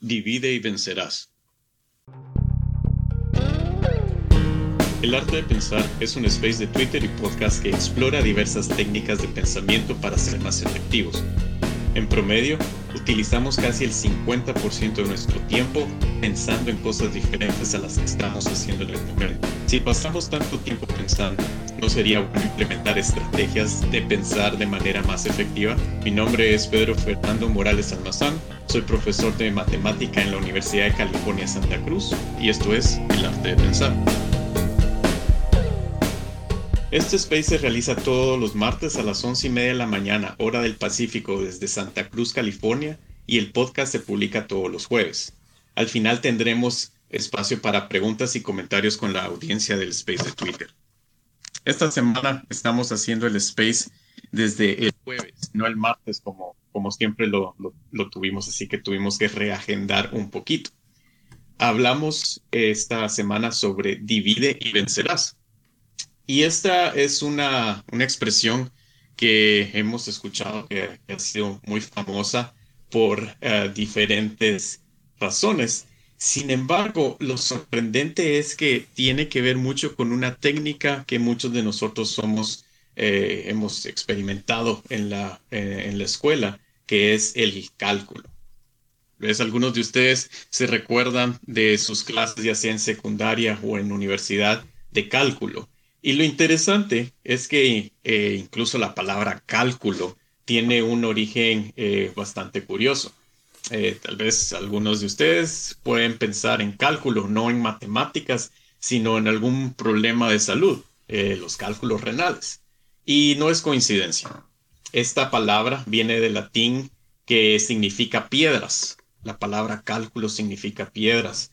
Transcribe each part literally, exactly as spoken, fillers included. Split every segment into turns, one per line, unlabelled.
Divide y vencerás. El arte de pensar es un space de Twitter y podcast que explora diversas técnicas de pensamiento para ser más efectivos. En promedio, utilizamos casi el cincuenta por ciento de nuestro tiempo pensando en cosas diferentes a las que estamos haciendo en el momento. Si pasamos tanto tiempo pensando, ¿no sería bueno implementar estrategias de pensar de manera más efectiva? Mi nombre es Pedro Fernando Morales Almazán, soy profesor de matemática en la Universidad de California, Santa Cruz, y esto es El Arte de Pensar. Este space se realiza todos los martes a las once y media de la mañana, hora del Pacífico, desde Santa Cruz, California, y el podcast se publica todos los jueves. Al final tendremos espacio para preguntas y comentarios con la audiencia del space de Twitter. Esta semana estamos haciendo el space desde el jueves, no el martes como, como siempre lo, lo, lo tuvimos, así que tuvimos que reagendar un poquito. Hablamos esta semana sobre divide y vencerás. Y esta es una, una expresión que hemos escuchado que ha sido muy famosa por uh, diferentes razones. Sin embargo, lo sorprendente es que tiene que ver mucho con una técnica que muchos de nosotros somos, eh, hemos experimentado en la, eh, en la escuela, que es el cálculo. ¿Ves? Algunos de ustedes se recuerdan de sus clases, ya sea en secundaria o en universidad, de cálculo. Y lo interesante es que eh, incluso la palabra cálculo tiene un origen eh, bastante curioso. Eh, tal vez algunos de ustedes pueden pensar en cálculo, no en matemáticas, sino en algún problema de salud, eh, los cálculos renales. Y no es coincidencia. Esta palabra viene del latín que significa piedras. La palabra cálculo significa piedras.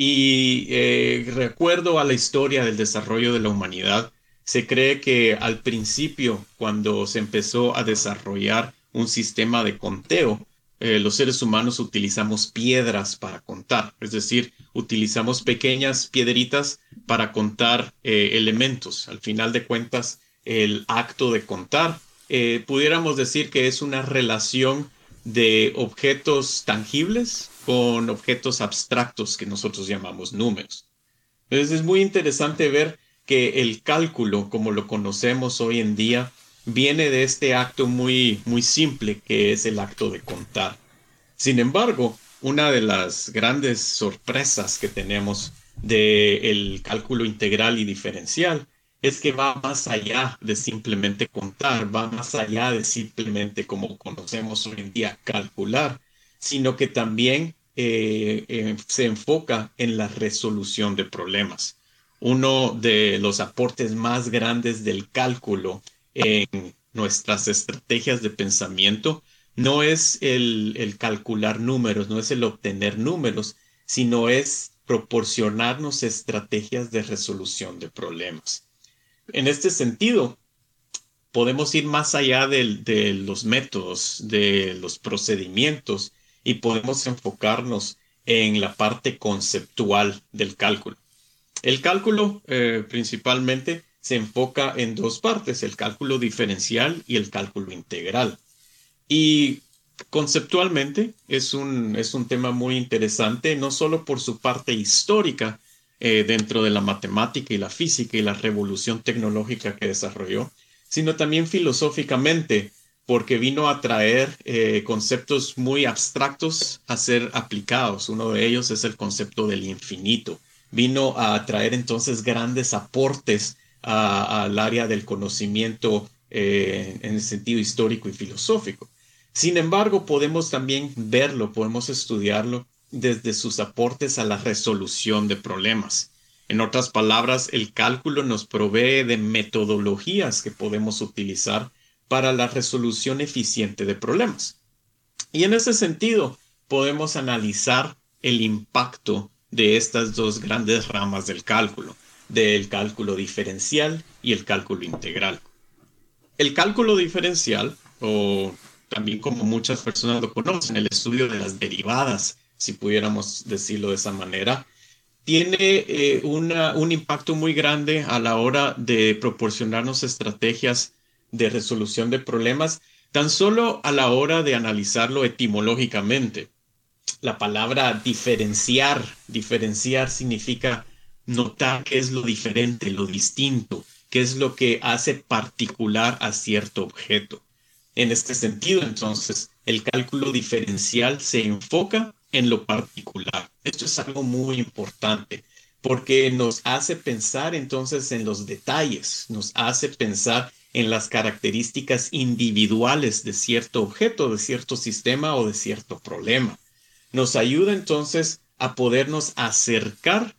Y eh, recuerdo a la historia del desarrollo de la humanidad, se cree que al principio, cuando se empezó a desarrollar un sistema de conteo, eh, los seres humanos utilizamos piedras para contar, es decir, utilizamos pequeñas piedritas para contar eh, elementos. Al final de cuentas, el acto de contar, eh, pudiéramos decir que es una relación de objetos tangibles con objetos abstractos que nosotros llamamos números. Entonces es muy interesante ver que el cálculo, como lo conocemos hoy en día, viene de este acto muy, muy simple que es el acto de contar. Sin embargo, una de las grandes sorpresas que tenemos del cálculo integral y diferencial es que va más allá de simplemente contar, va más allá de simplemente, como conocemos hoy en día, calcular, sino que también eh, eh, se enfoca en la resolución de problemas. Uno de los aportes más grandes del cálculo en nuestras estrategias de pensamiento no es el, el calcular números, no es el obtener números, sino es proporcionarnos estrategias de resolución de problemas. En este sentido, podemos ir más allá de, de los métodos, de los procedimientos, y podemos enfocarnos en la parte conceptual del cálculo. El cálculo eh, principalmente se enfoca en dos partes, el cálculo diferencial y el cálculo integral. Y conceptualmente es un, es un tema muy interesante, no solo por su parte histórica eh, dentro de la matemática y la física y la revolución tecnológica que desarrolló, sino también filosóficamente, porque vino a traer eh, conceptos muy abstractos a ser aplicados. Uno de ellos es el concepto del infinito. Vino a traer entonces grandes aportes a, al área del conocimiento eh, en el sentido histórico y filosófico. Sin embargo, podemos también verlo, podemos estudiarlo desde sus aportes a la resolución de problemas. En otras palabras, el cálculo nos provee de metodologías que podemos utilizar para la resolución eficiente de problemas. Y en ese sentido, podemos analizar el impacto de estas dos grandes ramas del cálculo, del cálculo diferencial y el cálculo integral. El cálculo diferencial, o también como muchas personas lo conocen, el estudio de las derivadas, si pudiéramos decirlo de esa manera, tiene eh, una, un impacto muy grande a la hora de proporcionarnos estrategias de resolución de problemas, tan solo a la hora de analizarlo etimológicamente. la palabra diferenciar. Diferenciar significa notar qué es lo diferente, lo distinto, qué es lo que hace particular a cierto objeto. En este sentido, entonces, el cálculo diferencial se enfoca en lo particular. Esto es algo muy importante porque nos hace pensar entonces en los detalles, nos hace pensar en las características individuales de cierto objeto, de cierto sistema o de cierto problema. Nos ayuda entonces a podernos acercar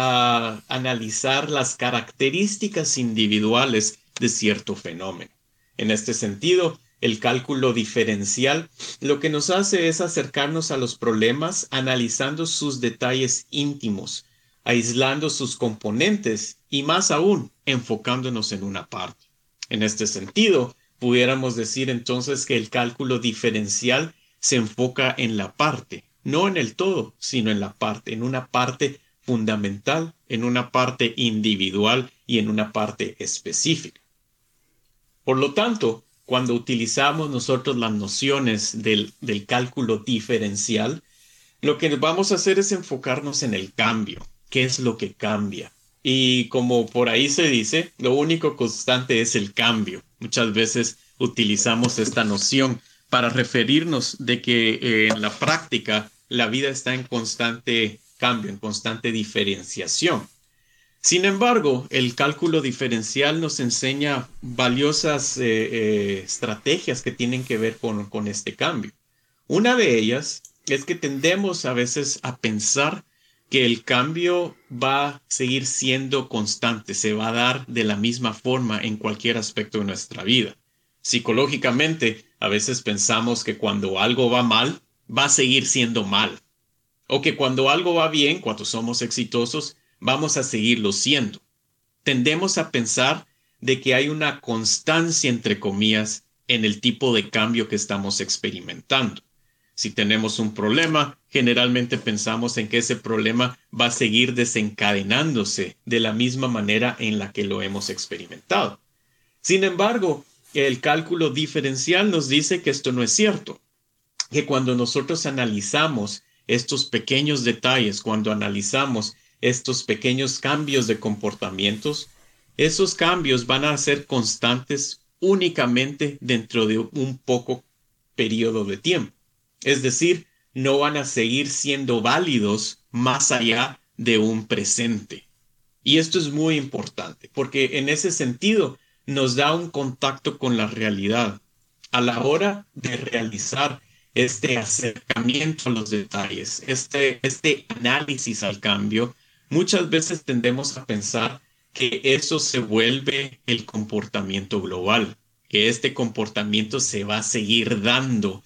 a analizar las características individuales de cierto fenómeno. En este sentido, el cálculo diferencial lo que nos hace es acercarnos a los problemas analizando sus detalles íntimos, aislando sus componentes y más aún enfocándonos en una parte. En este sentido, pudiéramos decir entonces que el cálculo diferencial se enfoca en la parte, no en el todo, sino en la parte, en una parte fundamental, en una parte individual y en una parte específica. Por lo tanto, cuando utilizamos nosotros las nociones del, del cálculo diferencial, lo que vamos a hacer es enfocarnos en el cambio. ¿Qué es lo que cambia? Y como por ahí se dice, lo único constante es el cambio. Muchas veces utilizamos esta noción para referirnos de que eh, en la práctica la vida está en constante cambio, en constante diferenciación. Sin embargo, el cálculo diferencial nos enseña valiosas eh, eh, estrategias que tienen que ver con, con este cambio. Una de ellas es que tendemos a veces a pensar que el cambio va a seguir siendo constante, se va a dar de la misma forma en cualquier aspecto de nuestra vida. Psicológicamente, a veces pensamos que cuando algo va mal, va a seguir siendo mal. O que cuando algo va bien, cuando somos exitosos, vamos a seguirlo siendo. Tendemos a pensar de que hay una constancia, entre comillas, en el tipo de cambio que estamos experimentando. Si tenemos un problema, generalmente pensamos en que ese problema va a seguir desencadenándose de la misma manera en la que lo hemos experimentado. Sin embargo, el cálculo diferencial nos dice que esto no es cierto, que cuando nosotros analizamos estos pequeños detalles, cuando analizamos estos pequeños cambios de comportamientos, esos cambios van a ser constantes únicamente dentro de un poco periodo de tiempo. Es decir, no van a seguir siendo válidos más allá de un presente. Y esto es muy importante porque en ese sentido nos da un contacto con la realidad a la hora de realizar este acercamiento a los detalles, este, este análisis al cambio. Muchas veces tendemos a pensar que eso se vuelve el comportamiento global, que este comportamiento se va a seguir dando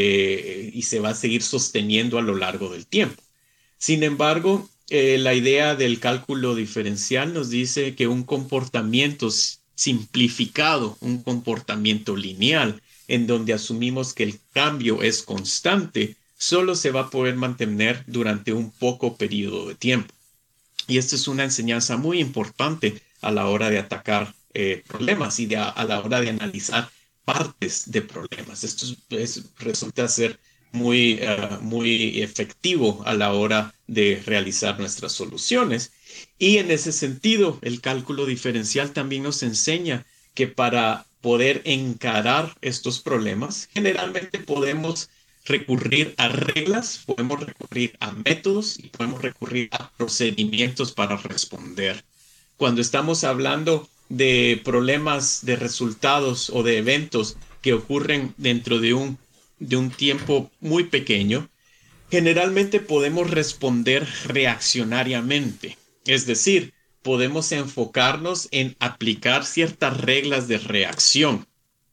eh, y se va a seguir sosteniendo a lo largo del tiempo. Sin embargo, eh, la idea del cálculo diferencial nos dice que un comportamiento simplificado, un comportamiento lineal, en donde asumimos que el cambio es constante, solo se va a poder mantener durante un poco periodo de tiempo. Y esta es una enseñanza muy importante a la hora de atacar eh, problemas y de a, a la hora de analizar partes de problemas. Esto es, es, resulta ser muy, uh, muy efectivo a la hora de realizar nuestras soluciones. Y en ese sentido, el cálculo diferencial también nos enseña que para poder encarar estos problemas, generalmente podemos recurrir a reglas, podemos recurrir a métodos y podemos recurrir a procedimientos para responder. Cuando estamos hablando de problemas, de resultados o de eventos que ocurren dentro de un, de un tiempo muy pequeño, generalmente podemos responder reaccionariamente. Es decir, podemos enfocarnos en aplicar ciertas reglas de reacción.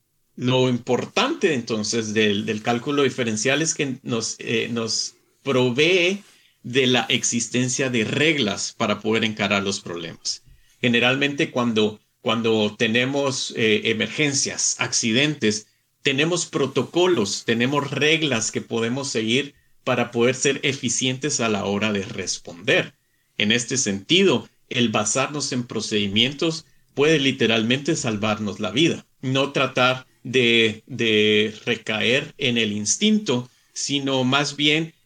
Lo importante entonces del, del cálculo diferencial es que nos, eh, nos provee de la existencia de reglas para poder encarar los problemas. Generalmente cuando, cuando tenemos eh, emergencias, accidentes, tenemos protocolos, tenemos reglas que podemos seguir para poder ser eficientes a la hora de responder. En este sentido, el basarnos en procedimientos puede literalmente salvarnos la vida. No tratar de, de recaer en el instinto, sino más bien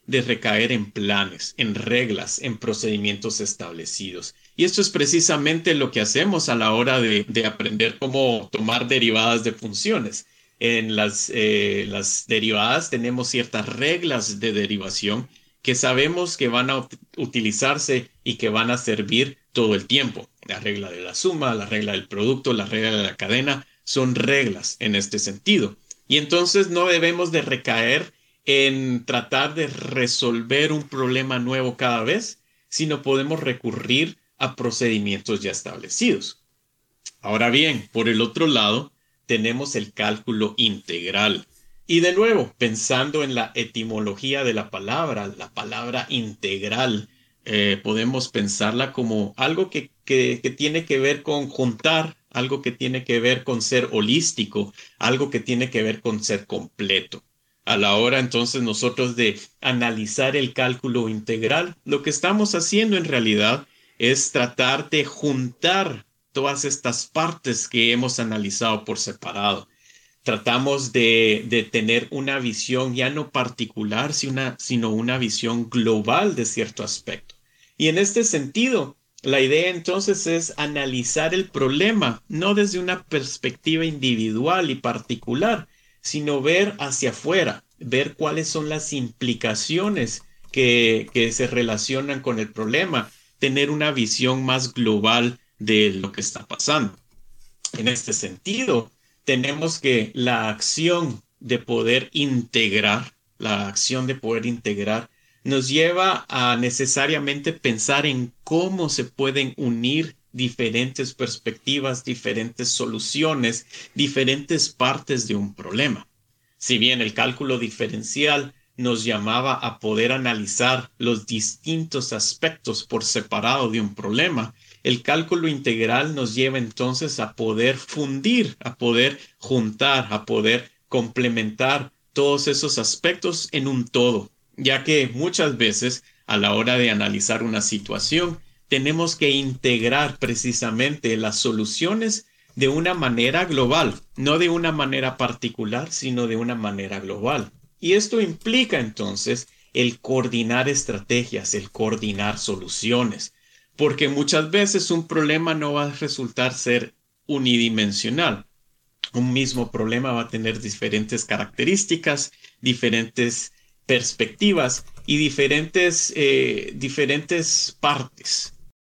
de recaer en planes, en reglas, en procedimientos establecidos. Y esto es precisamente lo que hacemos a la hora de, de aprender cómo tomar derivadas de funciones. En las, eh, las derivadas tenemos ciertas reglas de derivación que sabemos que van a ut- utilizarse y que van a servir todo el tiempo. La regla de la suma, la regla del producto, la regla de la cadena, son reglas en este sentido. Y entonces no debemos de recaer en tratar de resolver un problema nuevo cada vez, sino podemos recurrir a procedimientos ya establecidos. Ahora bien, por el otro lado, tenemos el cálculo integral. Y de nuevo, pensando en la etimología de la palabra, la palabra integral, eh, podemos pensarla como algo que, que, que tiene que ver con juntar, algo que tiene que ver con ser holístico, algo que tiene que ver con ser completo. A la hora entonces nosotros de analizar el cálculo integral, lo que estamos haciendo en realidad es tratar de juntar todas estas partes que hemos analizado por separado. Tratamos de, de tener una visión ya no particular, sino una, sino una visión global de cierto aspecto. Y en este sentido, la idea entonces es analizar el problema, no desde una perspectiva individual y particular, sino ver hacia afuera, ver cuáles son las implicaciones que, que se relacionan con el problema, tener una visión más global de lo que está pasando. En este sentido, tenemos que la acción de poder integrar, la acción de poder integrar, nos lleva a necesariamente pensar en cómo se pueden unir diferentes perspectivas, diferentes soluciones, diferentes partes de un problema. Si bien el cálculo diferencial nos llamaba a poder analizar los distintos aspectos por separado de un problema, el cálculo integral nos lleva entonces a poder fundir, a poder juntar, a poder complementar todos esos aspectos en un todo, ya que muchas veces a la hora de analizar una situación tenemos que integrar precisamente las soluciones de una manera global, no de una manera particular, sino de una manera global. Y esto implica entonces el coordinar estrategias, el coordinar soluciones, porque muchas veces un problema no va a resultar ser unidimensional. Un mismo problema va a tener diferentes características, diferentes perspectivas y diferentes, eh, diferentes partes.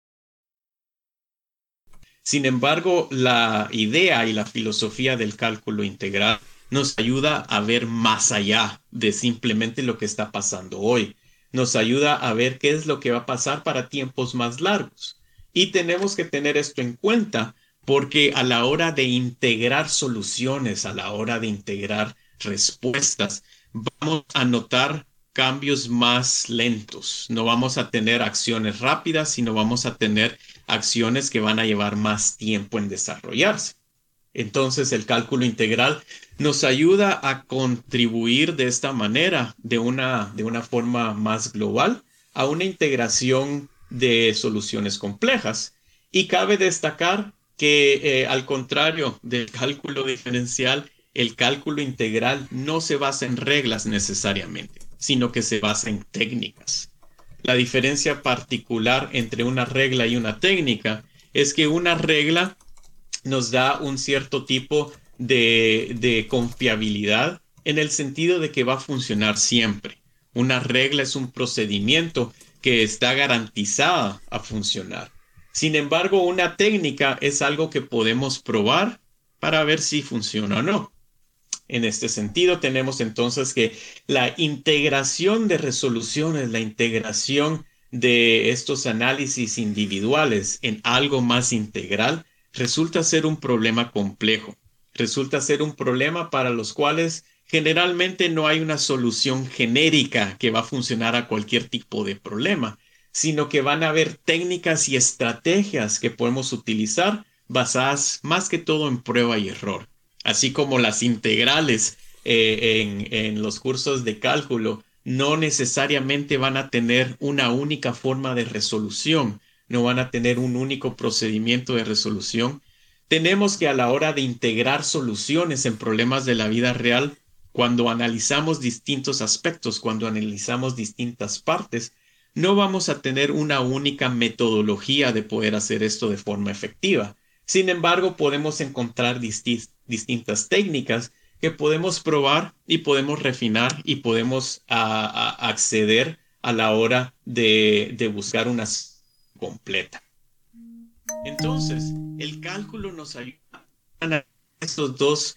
Sin embargo, la idea y la filosofía del cálculo integral nos ayuda a ver más allá de simplemente lo que está pasando hoy. Nos ayuda a ver qué es lo que va a pasar para tiempos más largos. Y tenemos que tener esto en cuenta porque a la hora de integrar soluciones, a la hora de integrar respuestas, vamos a notar cambios más lentos. No vamos a tener acciones rápidas, sino vamos a tener acciones que van a llevar más tiempo en desarrollarse. Entonces, el cálculo integral nos ayuda a contribuir de esta manera, de una, de una forma más global, a una integración de soluciones complejas. Y cabe destacar que, eh, al contrario del cálculo diferencial, el cálculo integral no se basa en reglas necesariamente, sino que se basa en técnicas. La diferencia particular entre una regla y una técnica es que una regla nos da un cierto tipo de, de confiabilidad en el sentido de que va a funcionar siempre. Una regla es un procedimiento que está garantizada a funcionar. Sin embargo, una técnica es algo que podemos probar para ver si funciona o no. En este sentido, tenemos entonces que la integración de resoluciones, la integración de estos análisis individuales en algo más integral, resulta ser un problema complejo. Resulta ser un problema para los cuales generalmente no hay una solución genérica que va a funcionar a cualquier tipo de problema, sino que van a haber técnicas y estrategias que podemos utilizar basadas más que todo en prueba y error. Así como las integrales eh, en, en los cursos de cálculo no necesariamente van a tener una única forma de resolución, no van a tener un único procedimiento de resolución. Tenemos que a la hora de integrar soluciones en problemas de la vida real, cuando analizamos distintos aspectos, cuando analizamos distintas partes, no vamos a tener una única metodología de poder hacer esto de forma efectiva. Sin embargo, podemos encontrar disti- distintas técnicas que podemos probar y podemos refinar y podemos a, a acceder a la hora de, de buscar una completa. Entonces, el cálculo nos ayuda a analizar estos dos,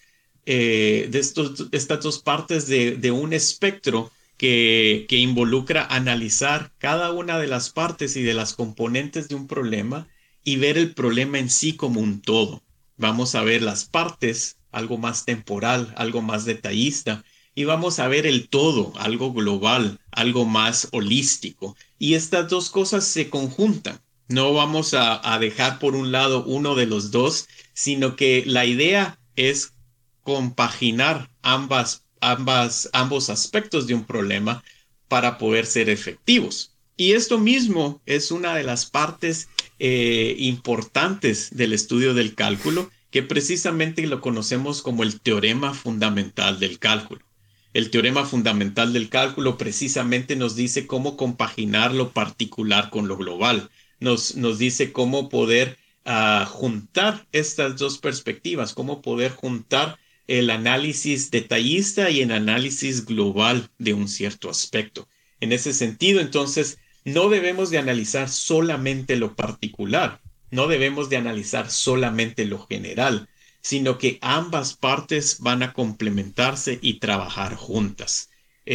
eh, de estos, estas dos partes de, de un espectro que, que involucra analizar cada una de las partes y de las componentes de un problema y ver el problema en sí como un todo. Vamos a ver las partes, algo más temporal, algo más detallista, y vamos a ver el todo, algo global, algo más holístico. Y estas dos cosas se conjuntan. No vamos a, a dejar por un lado uno de los dos, sino que la idea es compaginar ambas, ambas, ambos aspectos de un problema para poder ser efectivos. Y esto mismo es una de las partes eh, importantes del estudio del cálculo, que precisamente lo conocemos como el teorema fundamental del cálculo. El teorema fundamental del cálculo precisamente nos dice cómo compaginar lo particular con lo global. Nos, nos dice cómo poder uh, juntar estas dos perspectivas, cómo poder juntar el análisis detallista y el análisis global de un cierto aspecto. En ese sentido, entonces, no debemos de analizar solamente lo particular, no debemos de analizar solamente lo general, sino que ambas partes van a complementarse y trabajar juntas.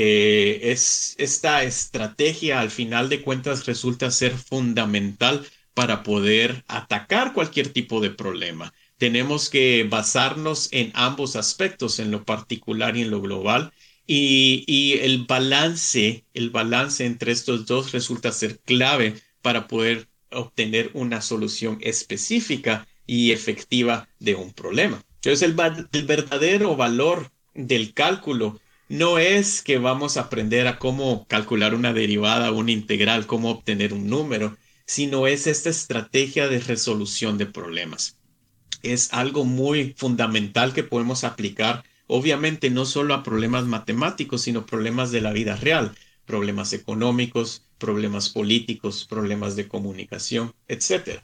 Eh, es, esta estrategia al final de cuentas resulta ser fundamental para poder atacar cualquier tipo de problema. Tenemos que basarnos en ambos aspectos, en lo particular y en lo global, y, y el balance, el balance entre estos dos resulta ser clave para poder obtener una solución específica y efectiva de un problema. Entonces, el, el verdadero valor del cálculo no es que vamos a aprender a cómo calcular una derivada o una integral, cómo obtener un número, sino es esta estrategia de resolución de problemas. Es algo muy fundamental que podemos aplicar, obviamente, no solo a problemas matemáticos, sino problemas de la vida real, problemas económicos, problemas políticos, problemas de comunicación, etcétera.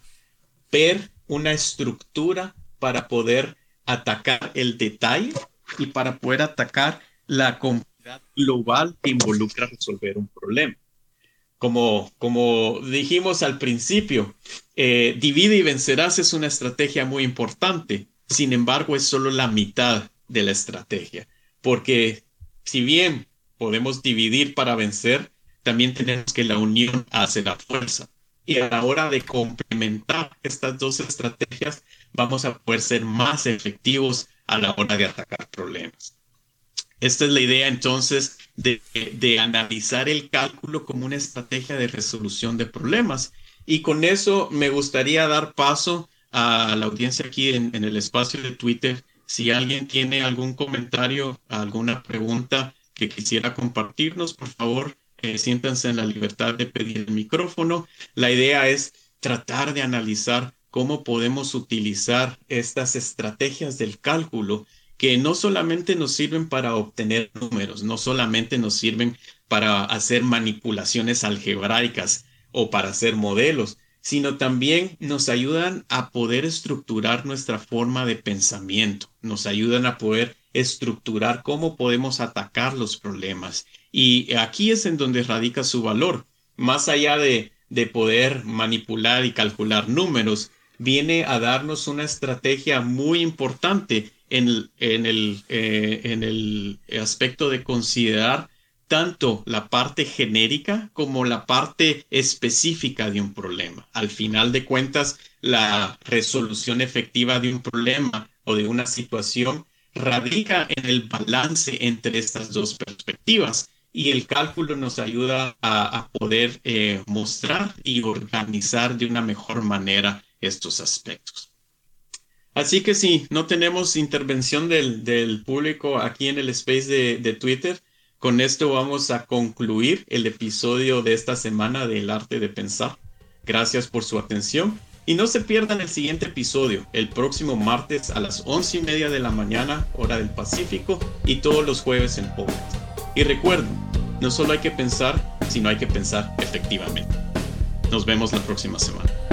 Ver una estructura para poder atacar el detalle y para poder atacar la complejidad global que involucra resolver un problema. Como, como dijimos al principio, eh, divide y vencerás es una estrategia muy importante. Sin embargo, es solo la mitad de la estrategia. Porque si bien podemos dividir para vencer, también tenemos que la unión hace la fuerza. Y a la hora de complementar estas dos estrategias, vamos a poder ser más efectivos a la hora de atacar problemas. Esta es la idea entonces de, de, analizar el cálculo como una estrategia de resolución de problemas. Y con eso me gustaría dar paso a la audiencia aquí en, en el espacio de Twitter. Si alguien tiene algún comentario, alguna pregunta que quisiera compartirnos, por favor, eh, siéntanse en la libertad de pedir el micrófono. La idea es tratar de analizar cómo podemos utilizar estas estrategias del cálculo que no solamente nos sirven para obtener números, no solamente nos sirven para hacer manipulaciones algebraicas o para hacer modelos, sino también nos ayudan a poder estructurar nuestra forma de pensamiento, nos ayudan a poder estructurar cómo podemos atacar los problemas. Y aquí es en donde radica su valor. Más allá de, de poder manipular y calcular números, viene a darnos una estrategia muy importante en, en, el, eh, en el aspecto de considerar tanto la parte genérica como la parte específica de un problema. Al final de cuentas, la resolución efectiva de un problema o de una situación radica en el balance entre estas dos perspectivas. Y el cálculo nos ayuda a, a poder eh, mostrar y organizar de una mejor manera estos aspectos. Así que si no tenemos intervención del, del público aquí en el space de, de Twitter, con esto vamos a concluir el episodio de esta semana del arte de pensar. Gracias por su atención Y no se pierdan el siguiente episodio, el próximo martes a las once y media de la mañana, hora del Pacífico, y todos los jueves en podcast. Y recuerden, no solo hay que pensar, sino hay que pensar efectivamente. Nos vemos la próxima semana.